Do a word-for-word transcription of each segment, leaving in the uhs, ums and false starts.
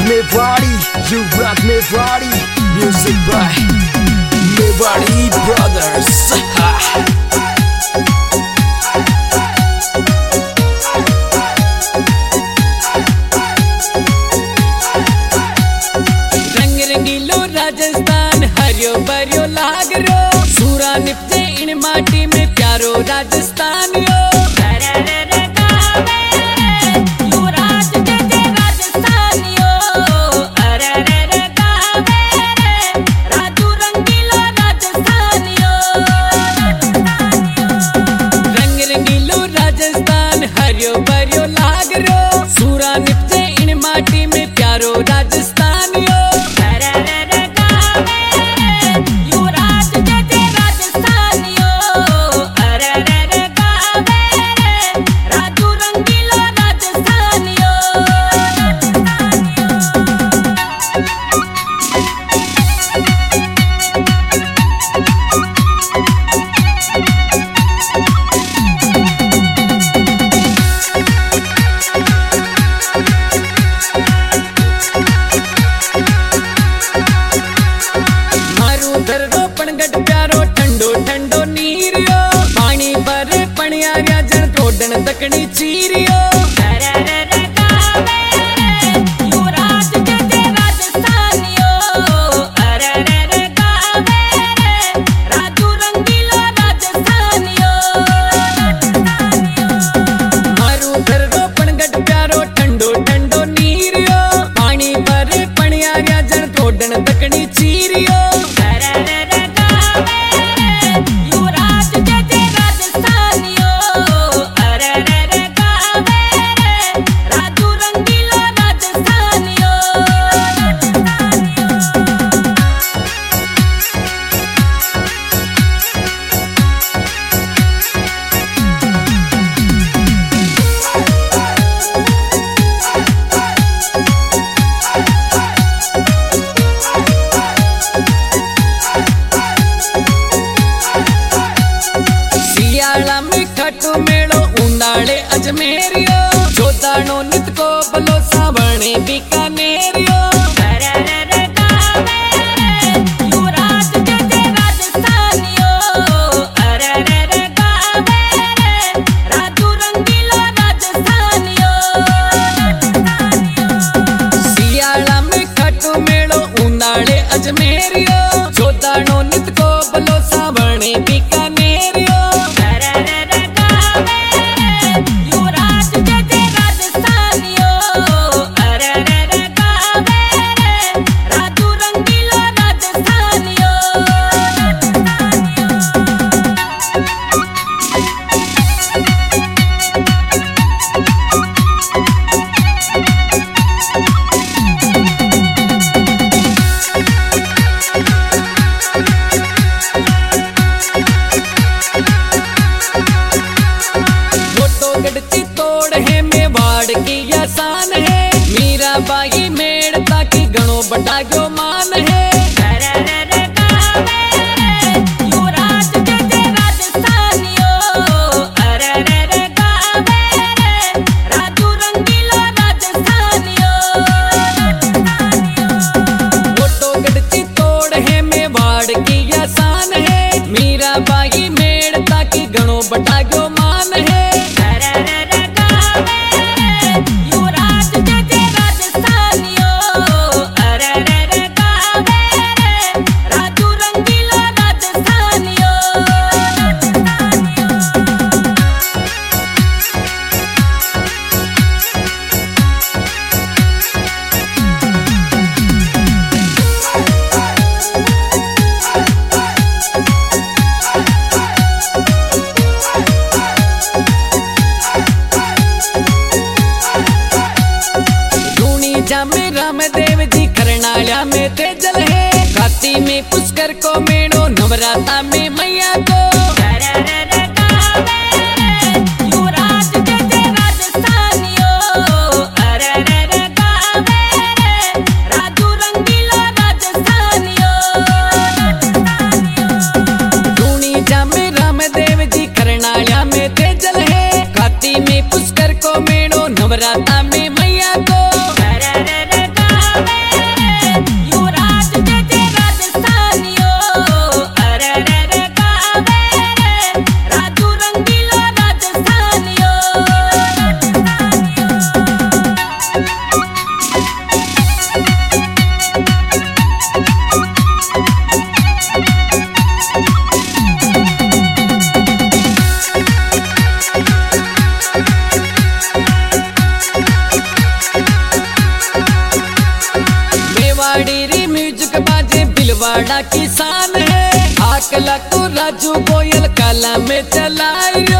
Mewari, you rock Mewari. Music by Mewari Brothers. रंग रंगीलो राजस्थान हरियो भरियो लाग रो सूरा निपजे इन माटी में प्यारो राजस्थानियो। हरियो भरियो लाग रो सूरा निपजे इन माटी में प्यारो राजस्थानियो। पणगट प्यारो ठंडो ठंडो नीरियो पानी भरे पणियारिया जन कोडन दकनी चीरियो। मारू धरो पणगट प्यारो ठंडो ठंडो नीरियो पानी भरे पणियारिया जन कोडन दकनी चीरियो। खटू मेड़ो उनाड़े अजमेरियो जोतानो नित को बलो सावणे बीकानेरियो। सियाला में खटू मेड़ो उनाड़े अजमेरियो जोतानो नित को बलो सावणे बीकानेरियो। चित्तौड़ है मेवाड़ की आसान है मीरा बाई मेड़ ताकि गणो बटा गयो मान है। चित्तौड़ है मेवाड़ की आसान है मीरा बाई मेड़ ताकि गणो बटा गयो मान है। में रामदेव जी करनालिया में तेजल है काती में पुष्कर को मेड़ो नवराता में मैया को। रामदेव जी करनालिया में तेजल है काती में पुष्कर को मेड़ो नवराता में मैया को। मेवाड़ा किसान है। आकला को राजू गोयल काला में चलायो।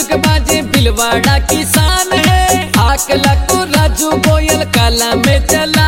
मेवाड़ा किसान है। आकला को राजू गोयल काला में चला।